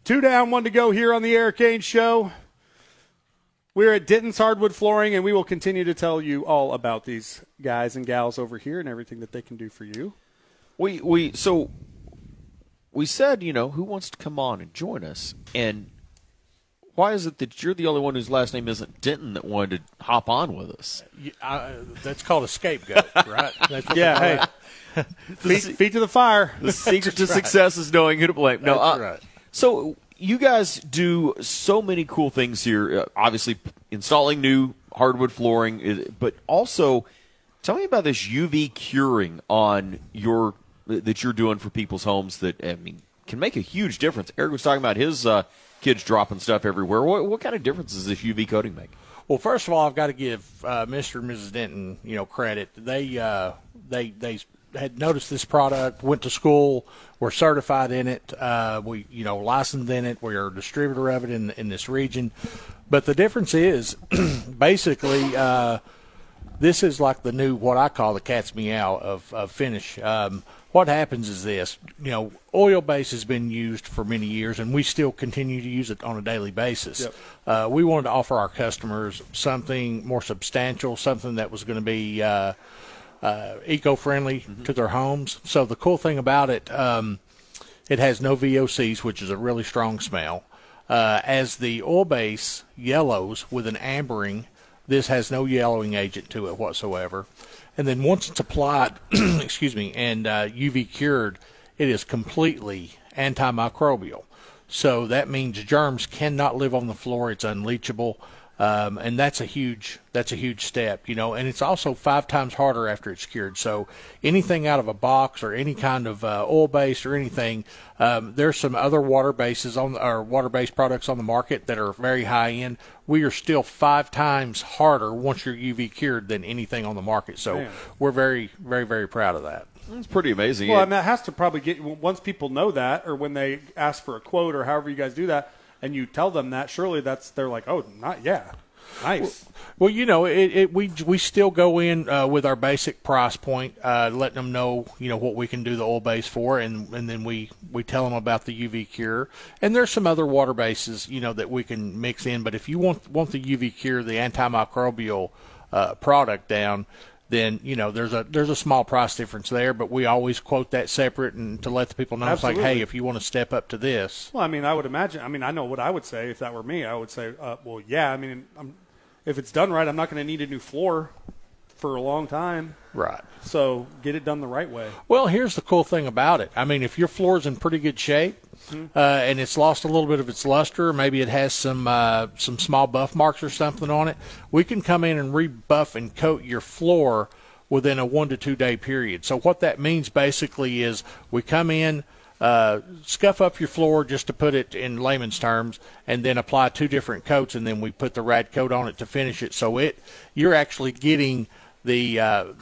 2 down, 1 to go here on the Eric Gaines Show. We're at Denton's Hardwood Flooring, and we will continue to tell you all about these guys and gals over here and everything that they can do for you. We said, who wants to come on and join us? And why is it that you're the only one whose last name isn't Denton that wanted to hop on with us? That's called a scapegoat, right? Yeah, hey. Feet to the fire. The secret to success is knowing who to blame. No, That's right. So you guys do so many cool things here, obviously installing new hardwood flooring, but also tell me about this UV curing on that you're doing for people's homes that, can make a huge difference. Eric was talking about his kids dropping stuff everywhere. What kind of difference does this UV coating make? Well, first of all, I've got to give Mr. and Mrs. Denton, credit. They had noticed this product, went to school, were certified in it. We, licensed in it. We are a distributor of it in this region. But the difference is, basically, this is like the new, what I call the cat's meow of finish. What happens is this, oil base has been used for many years, and we still continue to use it on a daily basis. Yep. We wanted to offer our customers something more substantial, something that was going to be eco-friendly to their homes. So the cool thing about it, it has no VOCs, which is a really strong smell. As the oil base yellows with an ambering, this has no yellowing agent to it whatsoever. And then once it's applied, and UV cured, it is completely antimicrobial. So that means germs cannot live on the floor. It's unleachable. And that's a huge step, and it's also 5 times harder after it's cured. So anything out of a box or any kind of oil base or anything, there's some other water-based products on the market that are very high end. We are still 5 times harder once you're UV cured than anything on the market. So we're very, very, very proud of that. It's pretty amazing. Well, that has to probably get, once people know that, or when they ask for a quote or however you guys do that, and you tell them that, surely they're like, oh, nice. Well, we still go in with our basic price point, letting them know, what we can do the oil base for, and then we tell them about the UV cure. And there's some other water bases, that we can mix in. But if you want the UV cure, the antimicrobial product down, then there's a small price difference there, but we always quote that separate and to let the people know. Absolutely. It's like, hey, if you want to step up to this. Well, I would imagine. I know what I would say if that were me. I would say, if it's done right, I'm not going to need a new floor for a long time. Right. So get it done the right way. Well, here's the cool thing about it. If your floor's in pretty good shape and it's lost a little bit of its luster, maybe it has some small buff marks or something on it, we can come in and rebuff and coat your floor within a 1 to 2 day period. So what that means basically is we come in, scuff up your floor, just to put it in layman's terms, and then apply 2 different coats, and then we put the rad coat on it to finish it. So you're actually getting the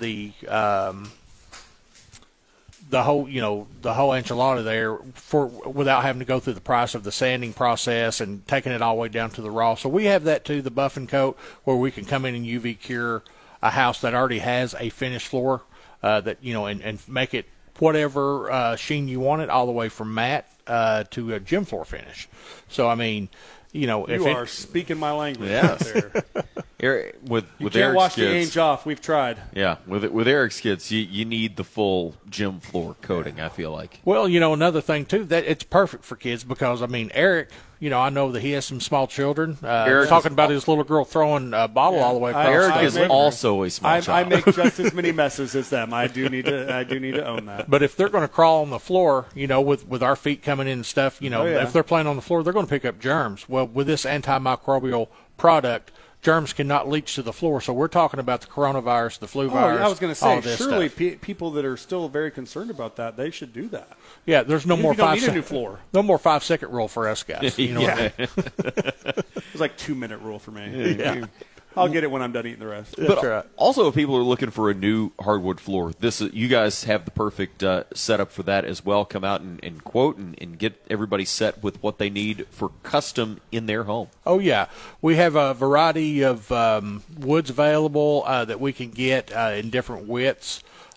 whole enchilada there without having to go through the price of the sanding process and taking it all the way down to the raw. So we have that too, the buff and coat, where we can come in and UV cure a house that already has a finished floor, and make it whatever sheen you want it, all the way from matte to a gym floor finish. So you are speaking my language. Yeah. Right there. With you can't Eric's wash the kids, Ainge off. We've tried. Yeah, with Eric's kids, you need the full gym floor coating, I feel like. Well, another thing too, that it's perfect for kids because Eric, I know that he has some small children. Eric talking about his little girl throwing a bottle all the way across. Eric is also a small child. I make just as many messes as them. I do need to own that. But if they're going to crawl on the floor, with our feet coming in and stuff, if they're playing on the floor, they're going to pick up germs. Well, with this antimicrobial product, germs cannot leach to the floor. So we're talking about the coronavirus, the flu virus. I was going to say, surely stuff. People that are still very concerned about that, they should do that. Yeah, there's no more 5 second new floor. No more 5-second rule for us guys. What I mean? It's like 2-minute rule for me. Yeah. I'll get it when I'm done eating the rest. But also, if people are looking for a new hardwood floor, you guys have the perfect setup for that as well. Come out and quote and get everybody set with what they need for custom in their home. Oh, yeah. We have a variety of woods available that we can get in different widths.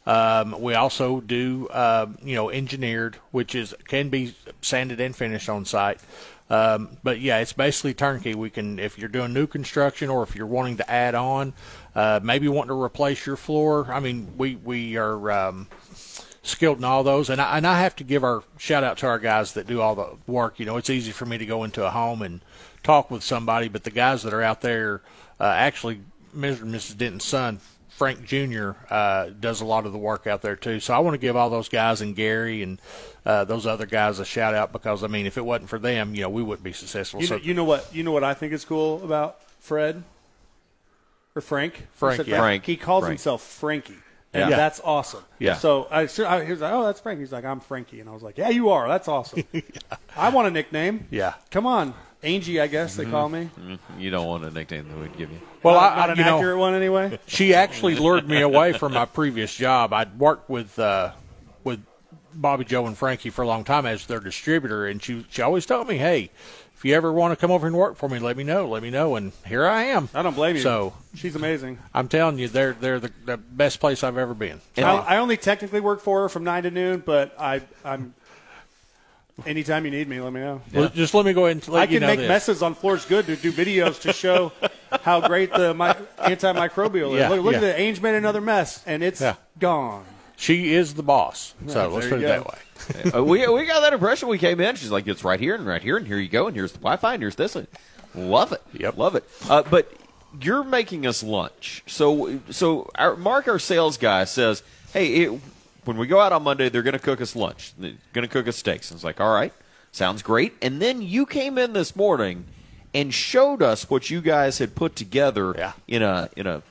We also do, engineered, which can be sanded and finished on site. But yeah, it's basically turnkey. We can, if you're doing new construction or if you're wanting to add on, maybe wanting to replace your floor. I mean, we are skilled in all those, and I have to give our shout out to our guys that do all the work. It's easy for me to go into a home and talk with somebody, but the guys that are out there, actually, Mr. and Mrs. Denton's son, Frank Jr., does a lot of the work out there too. So I want to give all those guys and Gary and those other guys a shout out, because I mean, if it wasn't for them, we wouldn't be successful. You know what I think is cool about Fred or Frank? Frank, yeah. Frank. He calls Frank. himself Frankie. And Yeah. that's awesome. Yeah. So he was like, "Oh, that's Frank." He's like, "I'm Frankie," and I was like, "Yeah, you are. That's awesome." I want a nickname. Yeah. Come on, Angie. I guess they call me. You don't want a nickname that we'd give you. Well, Not an accurate one anyway. She actually lured me away from my previous job. I'd worked with Bobby Joe and Frankie for a long time as their distributor, and she always told me, "Hey, if you ever want to come over and work for me, let me know." And here I am. I don't blame you. So she's amazing. I'm telling you, they're the best place I've ever been. I only technically work for her from 9 to noon, but I'm. Anytime you need me, let me know. Well, just let me go ahead and let I you can know make this. messes on Floors Good to do videos to show how great the antimicrobial is. Yeah, Look yeah. at that. Ange made another mess, and it's gone. She is the boss. So let's there put you it that go. way. We got that impression. We came in. She's like, it's right here and right here, and here you go, and here's the Wi-Fi, and here's this. Love it. Yep. Love it. But you're making us lunch. So Mark, our sales guy, says, hey, when we go out on Monday, they're going to cook us lunch. They're going to cook us steaks. And it's like, all right, sounds great. And then you came in this morning and showed us what you guys had put together in a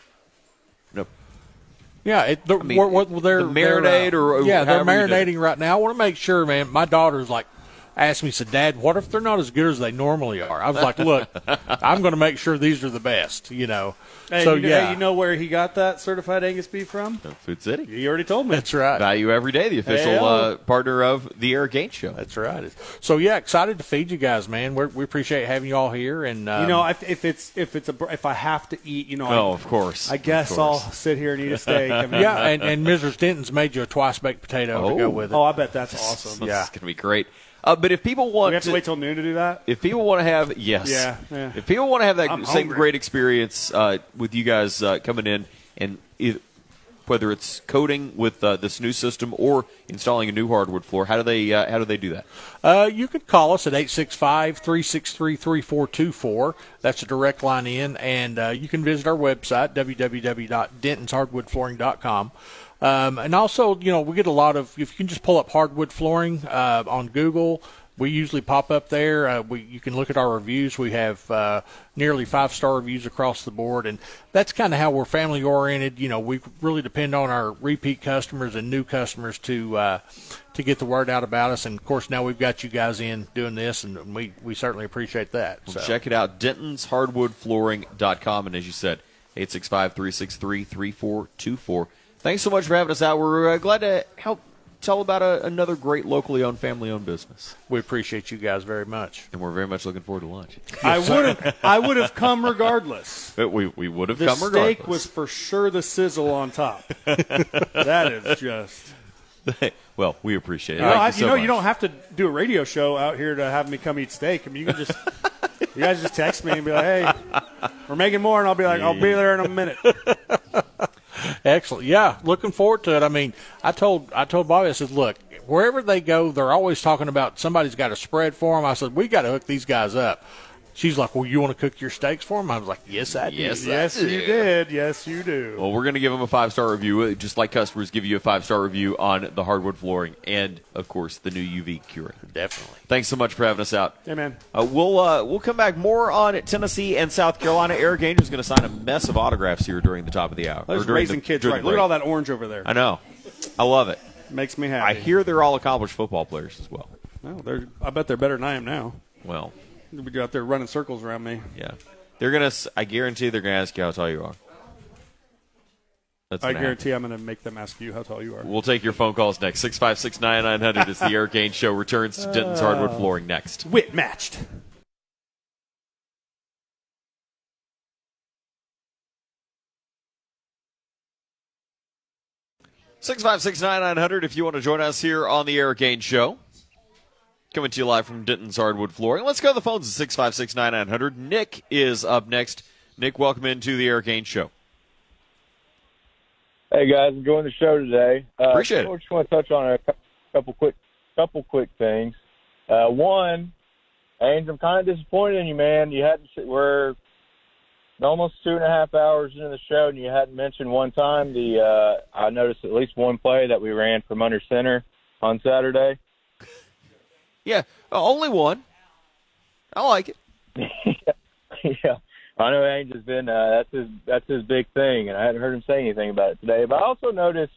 Yeah, they're the marinade or they're however you do it. marinating right now. I want to make sure, man. My daughter's like asked me, said, "Dad, what if they're not as good as they normally are?" I was like, "Look, I'm going to make sure these are the best." Hey, So you know where he got that certified Angus beef from? Food City. He already told me. that's right. Value Every Day, the official Hey-o. partner of the Eric Gaines Show. That's right. So yeah, excited to feed you guys, man. We appreciate having you all here, and if I have to eat, Of course. I guess Of I'll course. sit here and eat a steak. I mean, yeah, and Mrs. Denton's made you a twice baked potato to go with it. Oh, I bet that's awesome. Yeah. It's going to be great. But if people want We have to wait till noon to do that. if people want to have Yeah. if people want to have that I'm same hungry. great experience with you guys coming in, and whether it's coating with this new system or installing a new hardwood floor, how do they do that? You could call us at 865-363-3424. That's a direct line in, and you can visit our website, www.dentonshardwoodflooring.com. And also, we get a lot of, if you can just pull up hardwood flooring on Google, we usually pop up there. You can look at our reviews. We have nearly 5-star reviews across the board, and that's kind of how we're family oriented. We really depend on our repeat customers and new customers to get the word out about us. And of course, now we've got you guys in doing this, and we certainly appreciate that. So. Check it out, dentonshardwoodflooring.com, and as you said, 865-363-3424. Thanks so much for having us out. We're glad to help tell about another great locally owned, family-owned business. We appreciate you guys very much. And we're very much looking forward to lunch. I would have come regardless. But we would have The come regardless. steak was for sure the sizzle on top. That is just. Well, we appreciate it. You know, Thank you so much. you don't have to do a radio show out here to have me come eat steak. I mean, you can just, you guys just text me and be like, "Hey, we're making more," and I'll be like, "I'll be there in a minute." Excellent. Yeah, looking forward to it. I mean, I told Bobby, I said, look, wherever they go, they're always talking about somebody's got a spread for them. I said, we got to hook these guys up. She's like, well, you want to cook your steaks for them? I was like, yes, I do. Yes, Yes, you did. Yes, you do. Well, we're going to give them a 5-star review, just like customers give you a 5-star review on the hardwood flooring and, of course, the new UV curing. Definitely. Thanks so much for having us out. Hey, man. We'll come back more on Tennessee and South Carolina. Eric Angel is going to sign a mess of autographs here during the top of the hour. Those or during raising the- kids, during right? the Look at break. all that orange over there. I know. I love it. Makes me happy. I hear they're all accomplished football players as well. No, I bet they're better than I am now. Well, They'll be out there running circles around me. yeah. They're going to, I guarantee they're going to ask you how tall you are. That's I gonna guarantee I'm going to make them ask you how tall you are. We'll take your phone calls next. 656-9900 as the Eric Gaines Show returns to Denton's Hardwood Flooring next. Wit matched. 656-9900 if you want to join us here on the Eric Ainge Show. Coming to you live from Denton's Hardwood Flooring. Let's go to the phones at 656-9900. Nick is up next. Nick, welcome into the Eric Ainge Show. Hey guys, enjoying the show today. Appreciate it. I just want to touch on a couple quick things. One, Ainge, I'm kind of disappointed in you, man. We're almost 2.5 hours into the show, and you hadn't mentioned one time I noticed at least one play that we ran from under center on Saturday. Yeah, only one. I like it. Yeah. I know Ainge has been that's his big thing, and I hadn't heard him say anything about it today. But I also noticed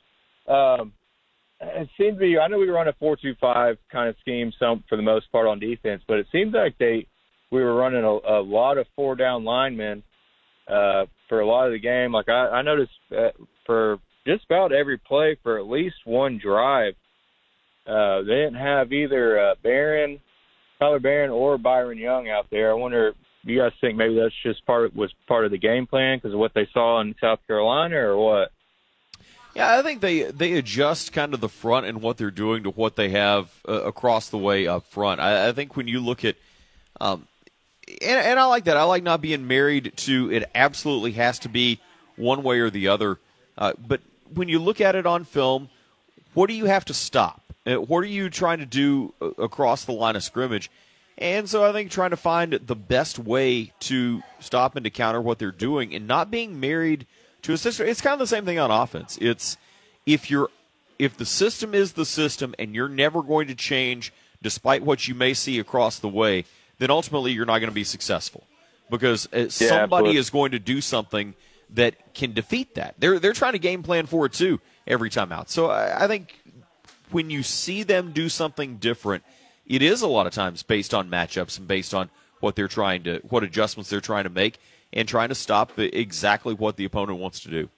it seemed to be, I know we run a 4-2-5 kind of scheme for the most part on defense, but it seems like we were running a lot of 4-down linemen for a lot of the game. Like I noticed for just about every play for at least one drive, they didn't have either Tyler Barron or Byron Young out there. I wonder, do you guys think maybe that's just was part of the game plan because of what they saw in South Carolina, or what? Yeah, I think they adjust kind of the front and what they're doing to what they have across the way up front. I think when you look at and I like that. I like not being married to it absolutely has to be one way or the other. But when you look at it on film, what do you have to stop? What are you trying to do across the line of scrimmage? And so I think trying to find the best way to stop and to counter what they're doing and not being married to a system. It's kind of the same thing on offense. It's if the system is the system and you're never going to change despite what you may see across the way, then ultimately you're not going to be successful because somebody absolutely is going to do something that can defeat that. They're trying to game plan for it too every time out. So I think when you see them do something different, it is a lot of times based on matchups and based on what adjustments they're trying to make and trying to stop exactly what the opponent wants to do.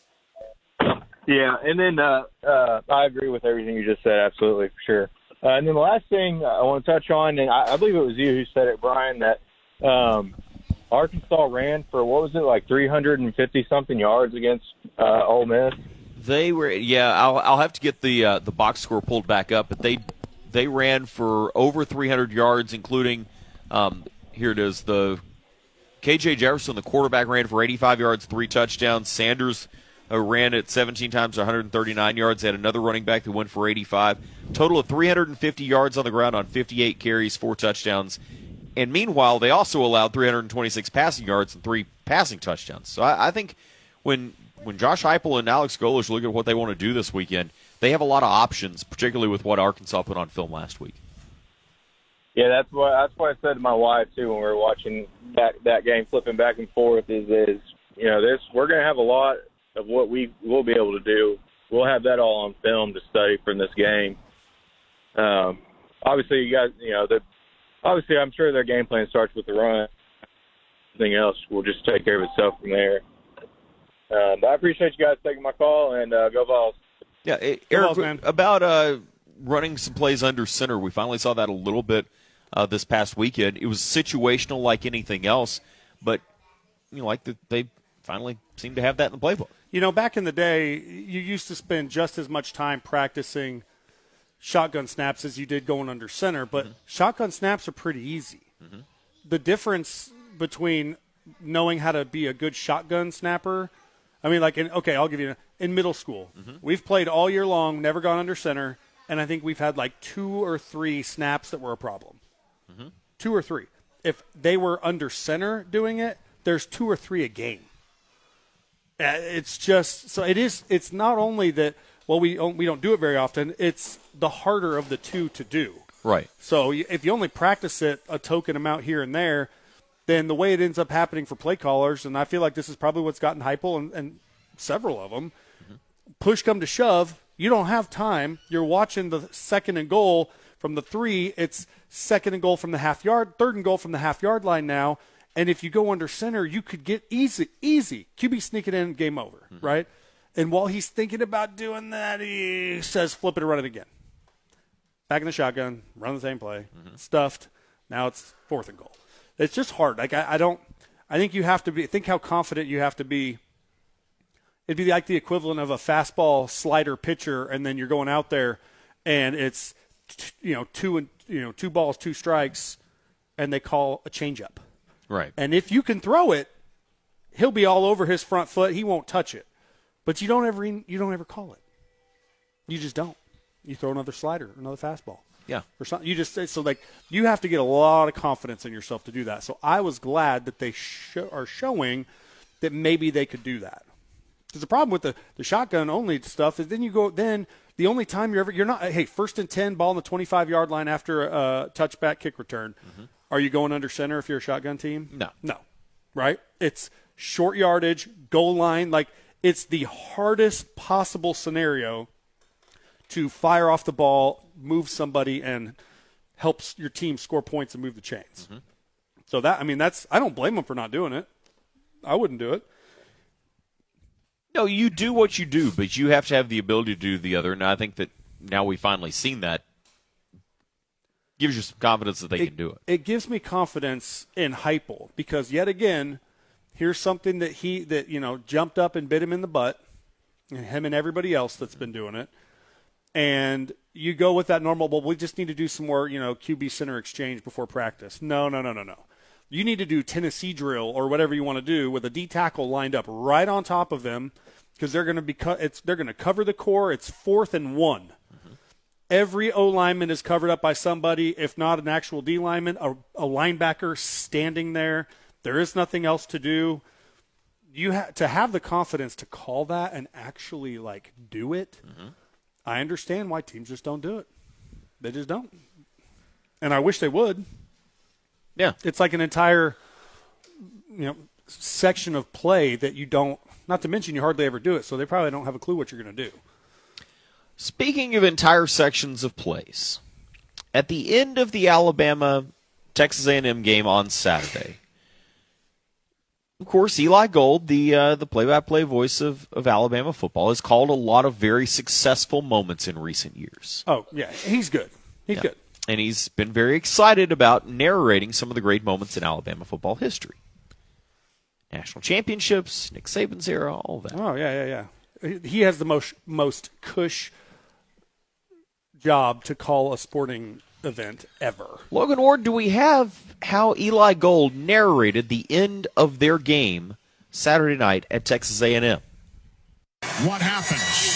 Yeah, and then I agree with everything you just said, absolutely, for sure. And then the last thing I want to touch on, and I believe it was you who said it, Brian, that Arkansas ran for, what was it, like 350-something yards against Ole Miss? They were, yeah, I'll have to get the box score pulled back up, but they ran for over 300 yards, including, here it is, the KJ Jefferson, the quarterback, ran for 85 yards, 3 touchdowns. Sanders ran it 17 times, 139 yards. They had another running back that went for 85. Total of 350 yards on the ground on 58 carries, 4 touchdowns. And meanwhile, they also allowed 326 passing yards and 3 passing touchdowns. So I think when Josh Heupel and Alex Golesh look at what they want to do this weekend, they have a lot of options, particularly with what Arkansas put on film last week. Yeah, that's what I said to my wife too when we were watching that game, flipping back and forth. Is we're going to have a lot of what we will be able to do. We'll have that all on film to study from this game. Obviously, you guys, obviously, I'm sure their game plan starts with the run. Everything else will just take care of itself from there. But I appreciate you guys taking my call, and go Vols. Yeah, Eric, about running some plays under center, we finally saw that a little bit this past weekend. It was situational like anything else, but they finally seem to have that in the playbook. Back in the day, you used to spend just as much time practicing shotgun snaps as you did going under center, but shotgun snaps are pretty easy. Mm-hmm. The difference between knowing how to be a good shotgun snapper, I'll give you in middle school. Mm-hmm. We've played all year long, never gone under center, and I think we've had like 2 or 3 snaps that were a problem. Mm-hmm. 2 or 3. If they were under center doing it, there's 2 or 3 a game. It's just so it is. It's not only that. Well, we don't do it very often. It's the harder of the two to do. Right. So if you only practice it a token amount here and there, then the way it ends up happening for play callers, and I feel like this is probably what's gotten Heupel and several of them, push come to shove, you don't have time. You're watching the 2nd and goal from the 3. It's 2nd and goal from the half-yard, 3rd and goal from the half-yard line now. And if you go under center, you could get easy. QB sneaking in, game over, right? And while he's thinking about doing that, he says, flip it and run it again. Back in the shotgun, run the same play, stuffed. Now it's 4th and goal. It's just hard. Like I think you have to be. Think how confident you have to be It'd be like the equivalent of a fastball slider pitcher, and then you're going out there, and it's two balls, 2 strikes, and they call a changeup. Right. And if you can throw it, he'll be all over his front foot. He won't touch it, but you don't ever call it. You just don't. You throw another slider, another fastball. Yeah. Or something. You have to get a lot of confidence in yourself to do that. So I was glad that they are showing that maybe they could do that. Because the problem with the shotgun only stuff is then the only time you're not, hey, 1st and 10, ball on the 25-yard line after a touchback kick return. Mm-hmm. Are you going under center if you're a shotgun team? No. Right? It's short yardage, goal line. Like, it's the hardest possible scenario to fire off the ball, move somebody, and helps your team score points and move the chains. Mm-hmm. So I don't blame them for not doing it. I wouldn't do it. No, you do what you do, but you have to have the ability to do the other. And I think that now we've finally seen that. Gives you some confidence that they can do it. It gives me confidence in Heupel because, yet again, here's something that jumped up and bit him in the butt, and him and everybody else that's been doing it. And you go with that normal, well, we just need to do some more, QB center exchange before practice. No. You need to do Tennessee drill or whatever you want to do with a D tackle lined up right on top of them because they're going to cover the core. It's 4th and 1. Mm-hmm. Every O lineman is covered up by somebody, if not an actual D lineman, a linebacker standing there. There is nothing else to do. You to have the confidence to call that and actually do it. Mm-hmm. I understand why teams just don't do it. They just don't. And I wish they would. Yeah. It's like an entire, section of play that you don't, not to mention you hardly ever do it, so they probably don't have a clue what you're going to do. Speaking of entire sections of plays, at the end of the Alabama-Texas A&M game on Saturday, of course, Eli Gold, the play-by-play voice of Alabama football, has called a lot of very successful moments in recent years. Oh, yeah, he's good. He's good. And he's been very excited about narrating some of the great moments in Alabama football history. National championships, Nick Saban's era, all that. Oh, yeah. He has the most cush job to call a sporting event ever. Logan Ward, do we have how Eli Gold narrated the end of their game Saturday night at Texas A&M? What happens?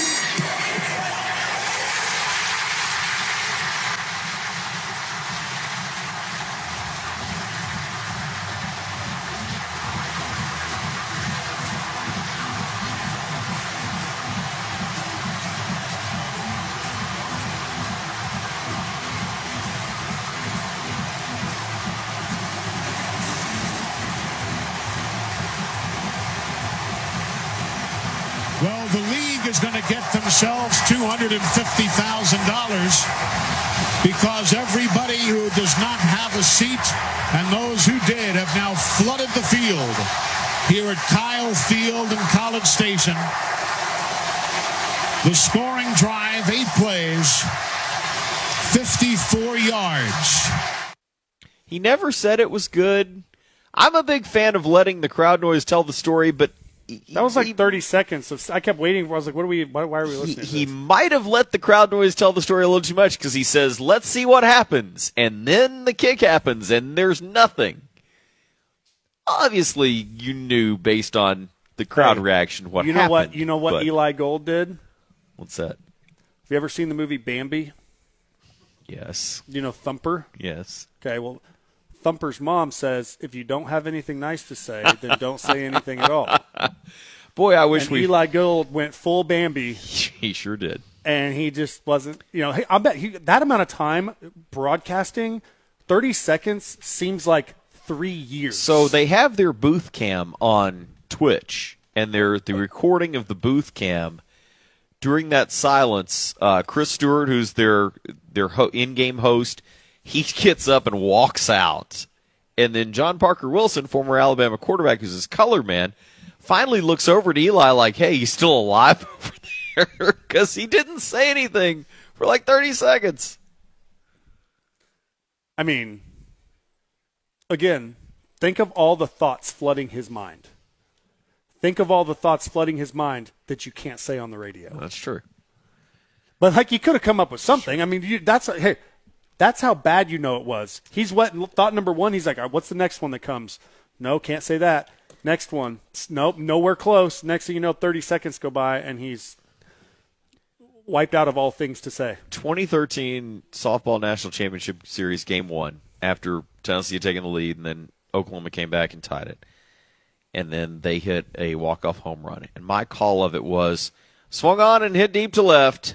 Well, the league is going to get themselves $250,000 because everybody who does not have a seat and those who did have now flooded the field here at Kyle Field in College Station. The scoring drive, 8 plays, 54 yards. He never said it was good. I'm a big fan of letting the crowd noise tell the story, but that was 30 seconds. I kept waiting. I was like, why are we listening to this? He might have let the crowd noise tell the story a little too much because he says, let's see what happens. And then the kick happens, and there's nothing. Obviously, you knew based on the crowd reaction what happened. You know what Eli Gold did? What's that? Have you ever seen the movie Bambi? Yes. You know Thumper? Yes. Okay, well, Thumper's mom says, if you don't have anything nice to say, then don't say anything at all. Boy, I wish Eli Gold went full Bambi. He sure did. And he just wasn't, I bet that amount of time broadcasting, 30 seconds seems like 3 years. So they have their booth cam on Twitch, and the recording of the booth cam. During that silence, Chris Stewart, who's their in-game host, he gets up and walks out. And then John Parker Wilson, former Alabama quarterback, who's his color man, finally looks over to Eli like, hey, he's still alive over there? Because he didn't say anything for 30 seconds. I mean, again, think of all the thoughts flooding his mind. Think of all the thoughts flooding his mind that you can't say on the radio. That's true. But, like, you could have come up with something. I mean, that's how bad it was. He's thought number one. He's like, all right, what's the next one that comes? No, can't say that. Next one. Nope, nowhere close. Next thing you know, 30 seconds go by, and he's wiped out of all things to say. 2013 Softball National Championship Series Game 1, after Tennessee had taken the lead, and then Oklahoma came back and tied it. And then they hit a walk-off home run. And my call of it was, swung on and hit deep to left.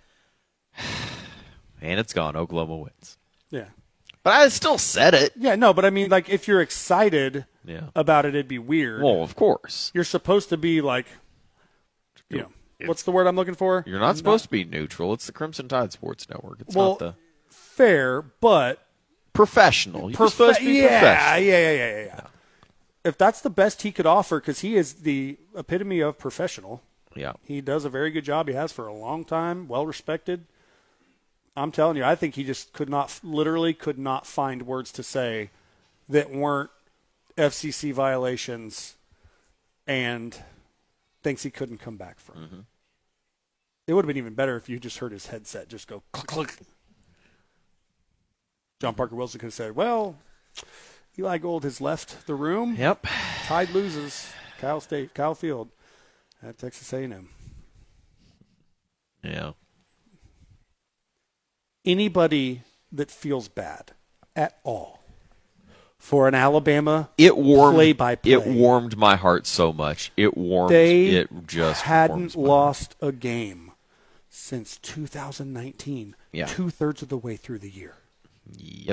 And it's gone. Oklahoma wins. Yeah. But I still said it. Yeah, no, but I mean, like, if you're excited about it, it'd be weird. Well, of course. You're supposed to be like, what's the word I'm looking for? You're not supposed to be neutral. It's the Crimson Tide Sports Network. It's not the fair, but professional. You're supposed to be professional. Yeah. If that's the best he could offer, because he is the epitome of professional. Yeah. He does a very good job. He has for a long time, well respected. I'm telling you, I think he just could not find words to say that weren't FCC violations and thinks he couldn't come back from. Mm-hmm. It would have been even better if you just heard his headset just go click, click. John Parker Wilson could have said, well, Eli Gold has left the room. Yep. Tide loses. Kyle Field at Texas A&M. Yeah. Anybody that feels bad at all for an Alabama play-by-play. It warmed my heart so much. They just hadn't lost a game since 2019, 2/3 of the way through the year. Yep.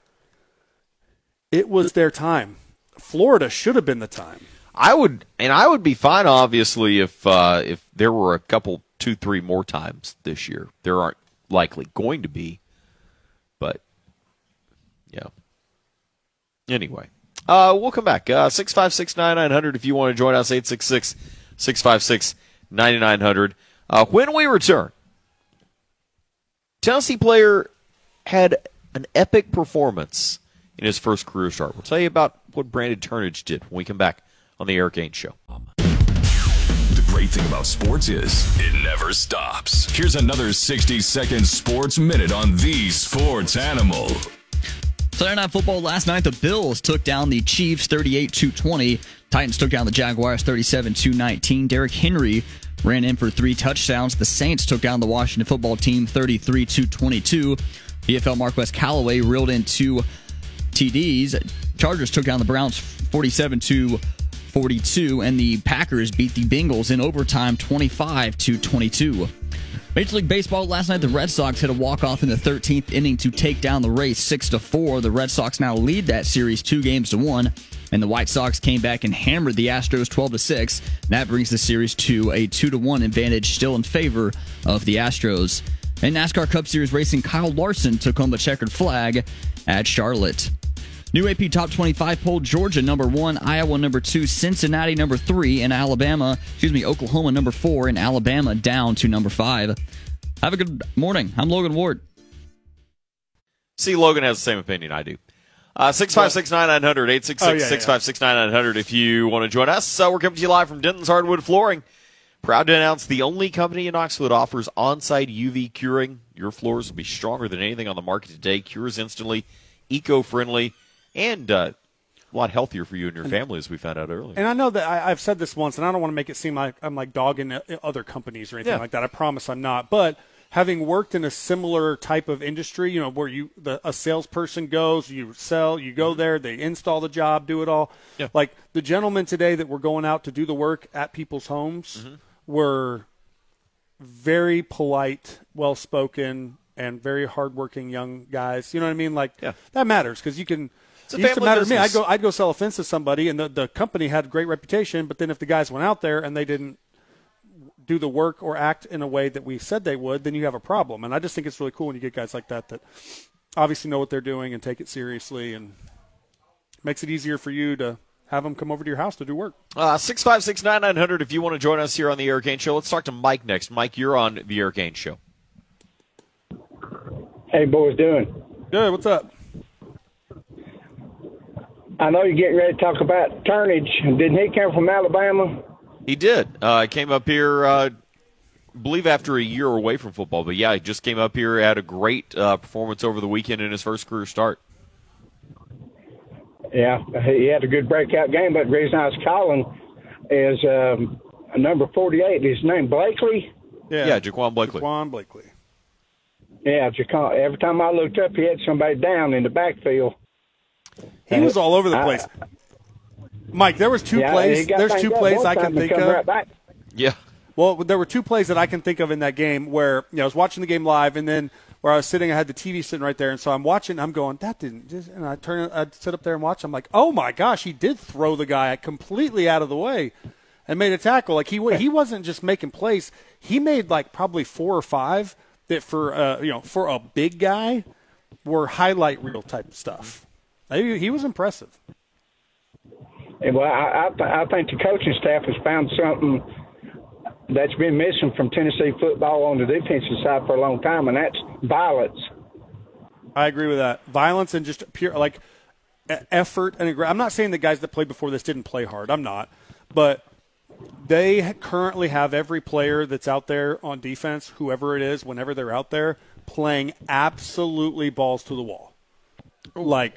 It was their time. Florida should have been the time. I would be fine, obviously, if there were a couple, 2-3 more times this year. There aren't likely going to be, but yeah. Anyway, we'll come back. 656-9900 if you want to join us. 866-656-9900. When we return, Tennessee player had an epic performance in his first career start. We'll tell you about what Brandon Turnage did when we come back on the Eric Ainge Show. The great thing about sports is it never stops. Here's another 60-second sports minute on the Sports Animal. Sunday Night Football last night, the Bills took down the Chiefs 38-20. Titans took down the Jaguars 37-19. Derrick Henry ran in for 3 touchdowns. The Saints took down the Washington Football Team 33-22. VFL Marquez Callaway reeled in 2 TDs. Chargers took down the Browns 47-42, and the Packers beat the Bengals in overtime 25-22. Major League Baseball last night, the Red Sox hit a walk-off in the 13th inning to take down the Rays 6-4. The Red Sox now lead that series 2-1, and the White Sox came back and hammered the Astros 12-6. That brings the series to a 2-1 advantage, still in favor of the Astros. In NASCAR Cup Series racing, Kyle Larson took home the checkered flag at Charlotte. New AP Top 25 poll: Georgia number 1, Iowa number 2, Cincinnati number 3, and Oklahoma number 4, and Alabama down to number 5. Have a good morning. I'm Logan Ward. See, Logan has the same opinion I do. 656-9900, 866-656-9900 if you want to join us. We're coming to you live from Denton's Hardwood Flooring. Proud to announce the only company in Knoxville that offers on-site UV curing. Your floors will be stronger than anything on the market today. Cures instantly, eco-friendly, and a lot healthier for you and your family, as we found out earlier. And I know that I've said this once, and I don't want to make it seem like I'm like dogging other companies or anything like that. I promise I'm not. But having worked in a similar type of industry, where a salesperson goes, you sell, you go there, they install the job, do it all. Yeah. Like the gentlemen today that were going out to do the work at people's homes were very polite, well-spoken, and very hardworking young guys. You know what I mean? Like that matters because you can. It used to matter to me. I'd go sell a fence to somebody, and the company had a great reputation. But then if the guys went out there and they didn't do the work or act in a way that we said they would, then you have a problem. And I just think it's really cool when you get guys like that obviously know what they're doing and take it seriously, and makes it easier for you to have them come over to your house to do work. 656-9900 if you want to join us here on the Eric Ainge Show. Let's talk to Mike next. Mike, you're on the Eric Ainge Show. Hey, boys, doing? Good. What's up? I know you're getting ready to talk about Turnage. Didn't he come from Alabama? He did. Came up here, I believe, after a year away from football. But, yeah, he just came up here, had a great performance over the weekend in his first career start. Yeah, he had a good breakout game, but the reason I was calling is number 48, his name Blakely. Yeah, Jaquan Blakely. Jaquan Blakely. Yeah, every time I looked up, he had somebody down in the backfield. He was all over the place. Mike, there was two plays. There's two plays I can think of. Right. Yeah. Well, there were two plays that I can think of in that game where I was watching the game live, and then where I was sitting, I had the TV sitting right there, and so I'm watching. I'm going, that didn't. And I'd sit up there and watch. I'm like, oh my gosh, he did throw the guy completely out of the way and made a tackle. Like he wasn't just making plays. He made like probably 4 or 5 that for a big guy were highlight reel type stuff. He was impressive. Well, I think the coaching staff has found something that's been missing from Tennessee football on the defensive side for a long time, and that's violence. I agree with that. Violence and just pure effort and I'm not saying the guys that played before this didn't play hard. I'm not, but they currently have every player that's out there on defense, whoever it is, whenever they're out there, playing absolutely balls to the wall. Like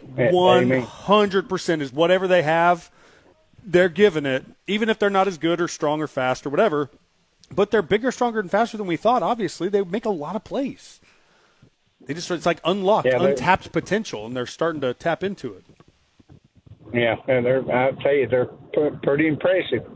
100% is whatever they have, they're giving it, even if they're not as good or strong or fast or whatever. But they're bigger, stronger, and faster than we thought. Obviously, they make a lot of plays. It's like unlocked, untapped potential, and they're starting to tap into it. Yeah, and I'll tell you, they're pretty impressive.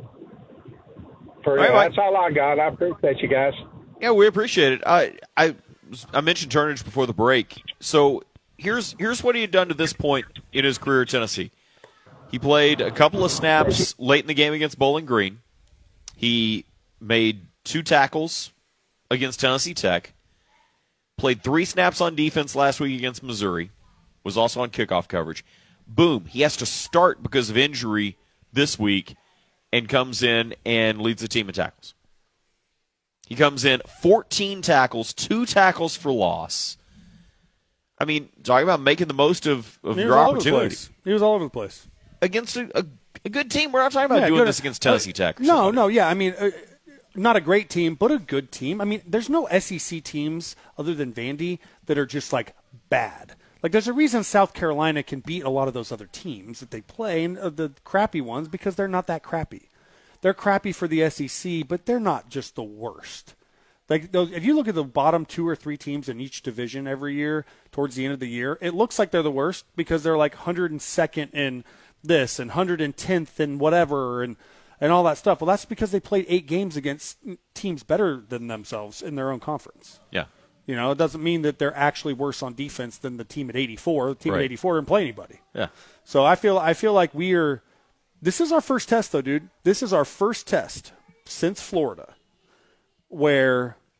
That's all I got. I appreciate you guys. Yeah, we appreciate it. I mentioned Turnage before the break. So here's what he had done to this point in his career at Tennessee. He played a couple of snaps late in the game against Bowling Green. He made 2 tackles against Tennessee Tech. Played 3 snaps on defense last week against Missouri. Was also on kickoff coverage. Boom. He has to start because of injury this week and comes in and leads the team in tackles. He comes in 14 tackles, 2 tackles for loss. I mean, talking about making the most of your opportunity. He was all over the place. Against a good team. We're not talking about doing this against Tennessee Tech. No, yeah. I mean, not a great team, but a good team. I mean, there's no SEC teams other than Vandy that are just, like, bad. Like, there's a reason South Carolina can beat a lot of those other teams that they play, and the crappy ones, because they're not that crappy. They're crappy for the SEC, but they're not just the worst. Like, if you look at the bottom 2 or 3 teams in each division every year towards the end of the year, it looks like they're the worst because they're like 102nd in this and 110th and whatever and all that stuff. Well, that's because they played 8 games against teams better than themselves in their own conference. Yeah. It doesn't mean that they're actually worse on defense than the team at 84. The team at 84 didn't play anybody. Yeah. So I feel like this is our first test, though, dude. This is our first test since Florida where –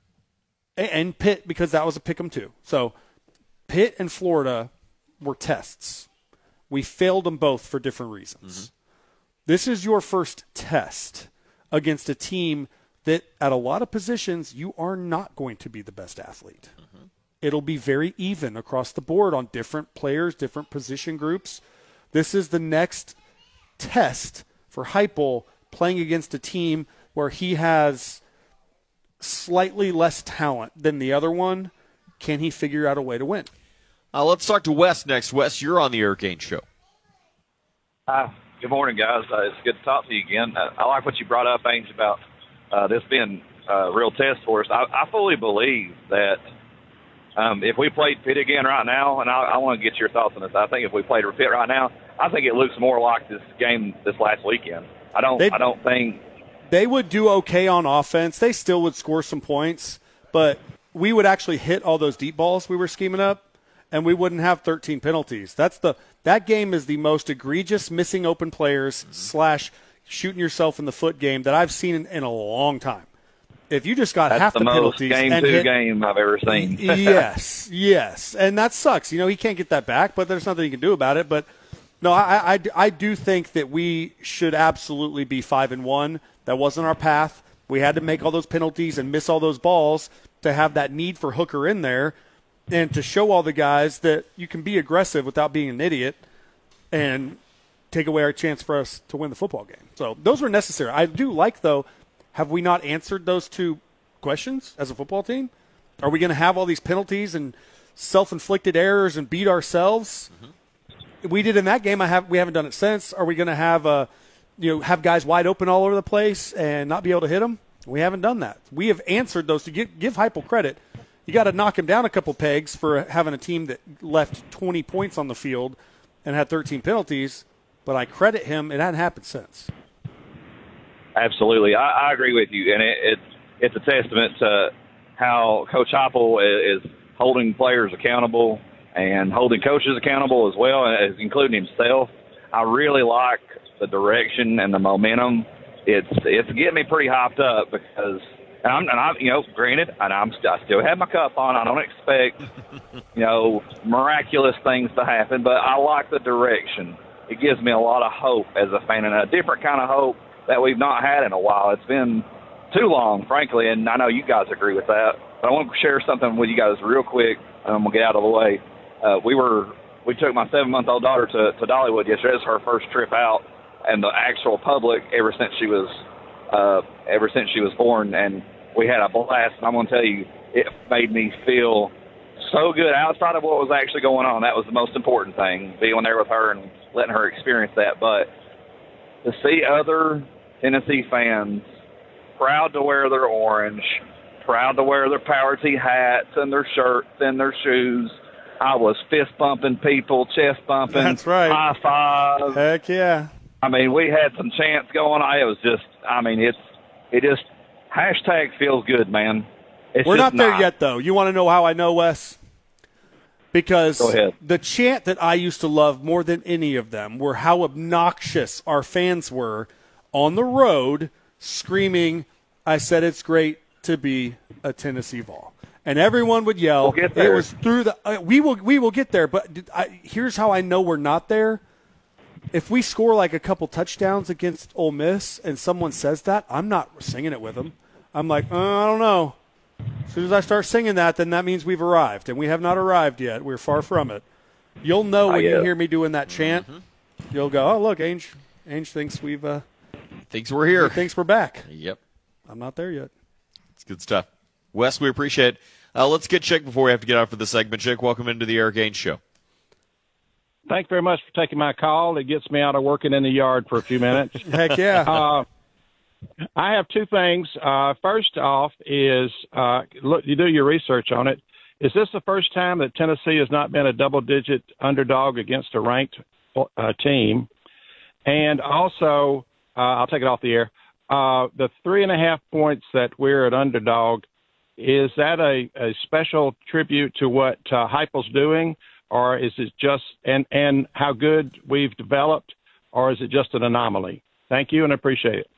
and Pitt, because that was a pick 'em too. So Pitt and Florida were tests. We failed them both for different reasons. Mm-hmm. This is your first test against a team that at a lot of positions you are not going to be the best athlete. Mm-hmm. It'll be very even across the board on different players, different position groups. This is the next test for Heupel playing against a team where he has slightly less talent than the other one. Can he figure out a way to win? Let's talk to Wes next. Wes, you're on the Eric Gaines Show. Good morning, guys. It's good to talk to you again. I like what you brought up, Ames, about this being a real test for us. I fully believe that if we played Pitt again right now, and I want to get your thoughts on this, I think if we played Pitt right now, I think it looks more like this game this last weekend. I don't think they would do okay on offense. They still would score some points, but we would actually hit all those deep balls we were scheming up, and we wouldn't have 13 penalties. That game is the most egregious missing open players / shooting yourself in the foot game that I've seen in a long time. If you just got half the penalties, that's the most game 2 game I've ever seen. yes, and that sucks. He can't get that back, but there's nothing he can do about it. But no, I do think that we should absolutely be 5-1. That wasn't our path. We had to make all those penalties and miss all those balls to have that need for Hooker in there and to show all the guys that you can be aggressive without being an idiot and take away our chance for us to win the football game. So those were necessary. I do like, though, have we not answered those two questions as a football team? Are we going to have all these penalties and self-inflicted errors and beat ourselves? Mm-hmm. We did in that game. We haven't done it since. Are we going to have have guys wide open all over the place and not be able to hit them? We haven't done that. We have answered those. To give Heupel credit, you got to knock him down a couple pegs for having a team that left 20 points on the field and had 13 penalties. But I credit him. It hasn't happened since. Absolutely. I agree with you. And it's a testament to how Coach Heupel is holding players accountable and holding coaches accountable as well, as including himself. I really like the direction and the momentum. It's getting me pretty hyped up because, and I'm granted, and I still have my cup on. I don't expect, miraculous things to happen, but I like the direction. It gives me a lot of hope as a fan, and a different kind of hope that we've not had in a while. It's been too long, frankly, and I know you guys agree with that. But I want to share something with you guys real quick, and we'll get out of the way. We took my 7-month-old daughter to Dollywood yesterday. It was her first trip out, and the actual public ever since she was born, and we had a blast. And I'm going to tell you, it made me feel so good outside of what was actually going on. That was the most important thing, being there with her and letting her experience that. But to see other Tennessee fans proud to wear their orange, proud to wear their Power T hats and their shirts and their shoes. I was fist-bumping people, chest-bumping. That's right. High-fives. Heck yeah. I mean, we had some chants going on. It was just, it just hashtag feels good, man. We're not there yet, though. You want to know how I know, Wes? Because the chant that I used to love more than any of them were how obnoxious our fans were on the road screaming, I said it's great to be a Tennessee Vol. And everyone would yell. We'll get there. It was through the we will get there, but here's how I know we're not there. If we score like a couple touchdowns against Ole Miss and someone says that, I'm not singing it with them. I'm like, I don't know. As soon as I start singing that, then that means we've arrived, and we have not arrived yet. We're far from it. You'll know when you hear me doing that chant. Mm-hmm. You'll go, oh, look, Ainge thinks thinks we're here. He thinks we're back. Yep. I'm not there yet. It's good stuff. Wes, we appreciate it. Let's get Chick before we have to get out for the segment. Chick, welcome into the Eric Ainge Show. Thanks very much for taking my call. It gets me out of working in the yard for a few minutes. Heck yeah. I have two things. First off is, look, you do your research on it. Is this the first time that Tennessee has not been a double-digit underdog against a ranked team? And also, I'll take it off the air, the 3.5 points that we're an underdog, is that a special tribute to what Heupel's doing, or is it just and how good we've developed, or is it just an anomaly? Thank you, and I appreciate it.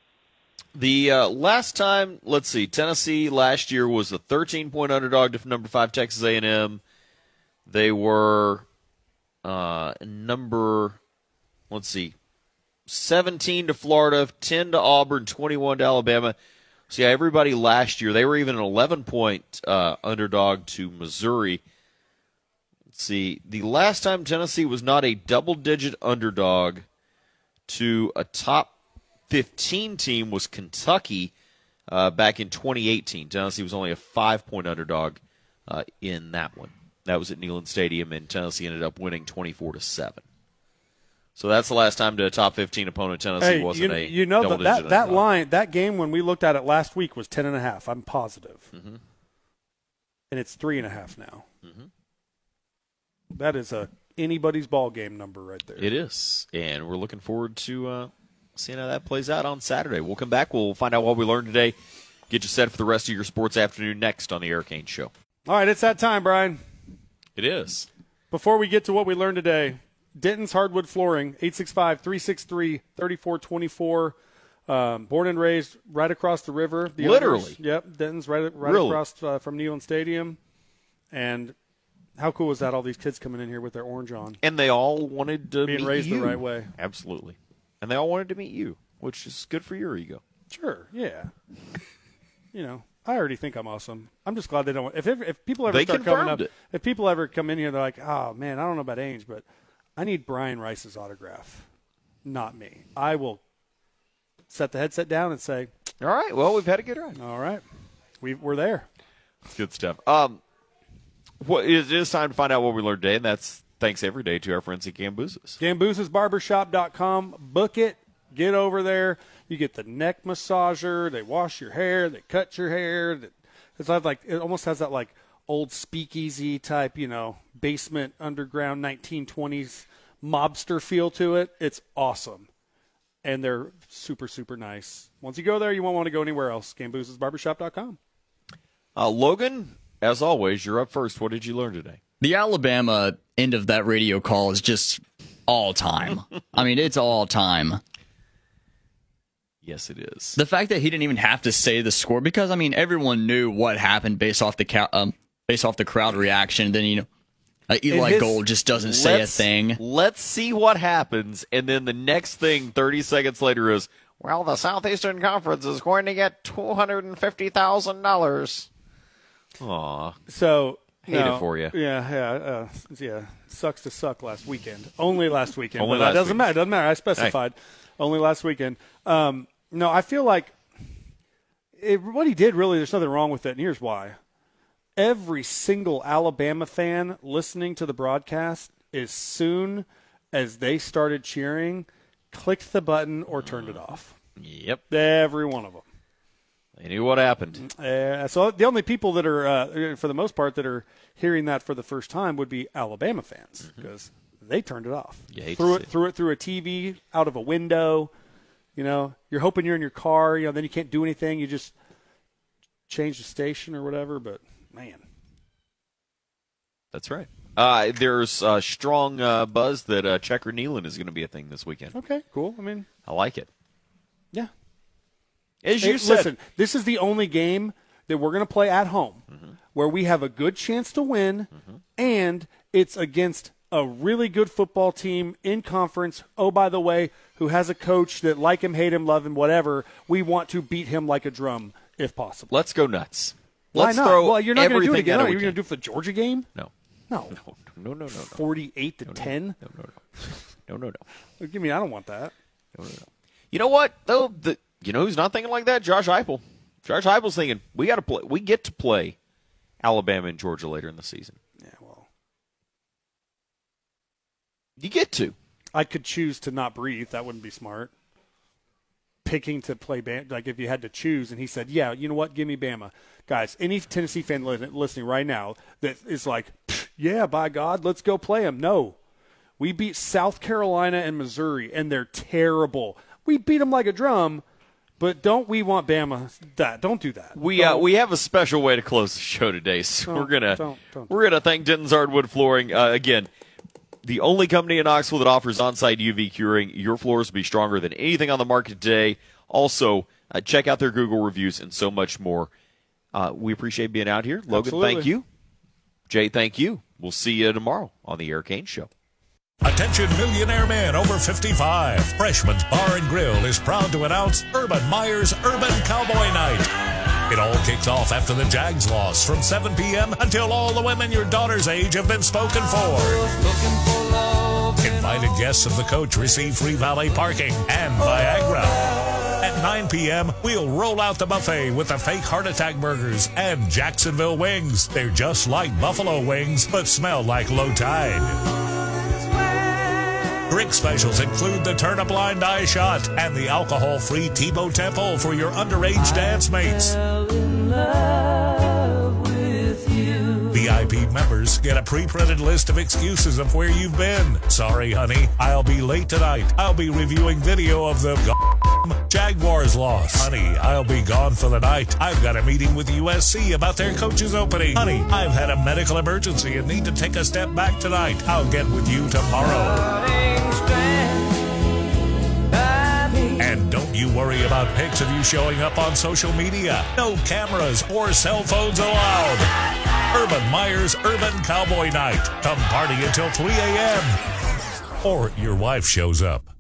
The last time, let's see, Tennessee last year was a 13-point underdog to number 5 Texas A&M. They were number, 17 to Florida, 10 to Auburn, 21 to Alabama. See, everybody last year, they were even an 11-point underdog to Missouri. Let's see, the last time Tennessee was not a double-digit underdog to a top 15 team was Kentucky back in 2018. Tennessee was only a 5-point underdog in that one. That was at Neyland Stadium, and Tennessee ended up winning 24-7. So that's the last time to a top 15 opponent Tennessee wasn't a double-digit that line, that game when we looked at it last week was 10.5. I'm positive, and it's 3.5 now. Mm-hmm. That is anybody's ball game number right there. It is, and we're looking forward to seeing how that plays out on Saturday. We'll come back. We'll find out what we learned today. Get you set for the rest of your sports afternoon next on the Eric Ainge Show. All right, it's that time, Brian. It is. Before we get to what we learned today, Denton's Hardwood Flooring, 865-363-3424. Born and raised right across the river. Literally. Owners, yep, Denton's right really? Across from Neyland Stadium. And how cool was that, all these kids coming in here with their orange on? And they all wanted to being meet raised you. the right way. Absolutely. And they all wanted to meet you, which is good for your ego. Sure, yeah. I already think I'm awesome. I'm just glad they don't. If people ever start coming up, if people ever come in here, they're like, "Oh man, I don't know about Ainge, but I need Brian Rice's autograph." not me. I will set the headset down and say, all right, well, we've had a good ride. All right. We're there. Good stuff. It is time to find out what we learned today, and that's thanks every day to our friends at Gamboozas. GamboozasBarbershop.com. Book it. Get over there. You get the neck massager. They wash your hair. They cut your hair. It's like it almost has that like old speakeasy type, basement underground 1920s mobster feel to it. It's awesome. And they're super, super nice. Once you go there, you won't want to go anywhere else. GamboozasBarbershop.com. Logan, as always, you're up first. What did you learn today? The Alabama end of that radio call is just all time. I mean, it's all time. Yes, it is. The fact that he didn't even have to say the score, because, I mean, everyone knew what happened based off the crowd reaction. Then, Eli Gold just doesn't say a thing. Let's see what happens. And then the next thing 30 seconds later is, well, the Southeastern Conference is going to get $250,000. Aw. So hate it for you. Yeah. Sucks to suck last weekend. Only last weekend. Only but last that doesn't weekend. matter. It doesn't matter. I specified. Hey. Only last weekend. No, I feel like what he did really, there's nothing wrong with it, and here's why. Every single Alabama fan listening to the broadcast, as soon as they started cheering, clicked the button or turned it off. Yep. Every one of them. They knew what happened. So the only people that are, for the most part, that are hearing that for the first time would be Alabama fans because they turned it off. Threw it through a TV, out of a window. You're hoping you're in your car. Then you can't do anything. You just change the station or whatever. But man, that's right. There's a strong buzz that Checker Neyland is going to be a thing this weekend. Okay, cool. I mean, I like it. Yeah. As you said, listen, this is the only game that we're going to play at home where we have a good chance to win, and it's against a really good football team in conference. Oh, by the way, who has a coach that like him, hate him, love him, whatever. We want to beat him like a drum if possible. Let's go nuts. Why Let's not? throw well, you're not going to do it again. everything You're going to do it for the Georgia game? No. 48-10? No. Give me. I don't want that. No. You know what though? You know who's not thinking like that? Josh Heupel. Josh Heupel's thinking we got to play. We get to play Alabama and Georgia later in the season. Yeah, well, you get to. I could choose to not breathe. That wouldn't be smart. Picking to play Bama, like if you had to choose, and he said, "Yeah, you know what? Give me Bama." Guys, any Tennessee fan listening right now that is like, "Yeah, by God, let's go play them." No, we beat South Carolina and Missouri, and they're terrible. We beat them like a drum. But don't we want Bama? Don't do that. We have a special way to close the show today. So we're gonna thank Denton's Hardwood Flooring again. The only company in Knoxville that offers on-site UV curing. Your floors will be stronger than anything on the market today. Also, check out their Google reviews and so much more. We appreciate being out here. Logan, Absolutely. Thank you. Jay, thank you. We'll see you tomorrow on the Eric Kane Show. Attention millionaire men over 55. Freshman's Bar and Grill is proud to announce Urban Meyer's Urban Cowboy Night. It all kicks off after the Jags loss from 7 p.m. until all the women your daughter's age have been spoken for. Invited guests of the coach receive free valet parking and Viagra. At 9 p.m., we'll roll out the buffet with the fake heart attack burgers and Jacksonville wings. They're just like buffalo wings, but smell like low tide. Drink specials include the Turn a Blind Eye shot and the alcohol-free Tebow Temple for your underage dance mates. VIP members get a pre-printed list of excuses of where you've been. Sorry, honey, I'll be late tonight. I'll be reviewing video of the Jaguars loss. Honey, I'll be gone for the night. I've got a meeting with USC about their coach's opening. Honey, I've had a medical emergency and need to take a step back tonight. I'll get with you tomorrow. And don't you worry about pics of you showing up on social media. No cameras or cell phones allowed. Urban Meyer's Urban Cowboy Night. Come party until 3 a.m. Or your wife shows up.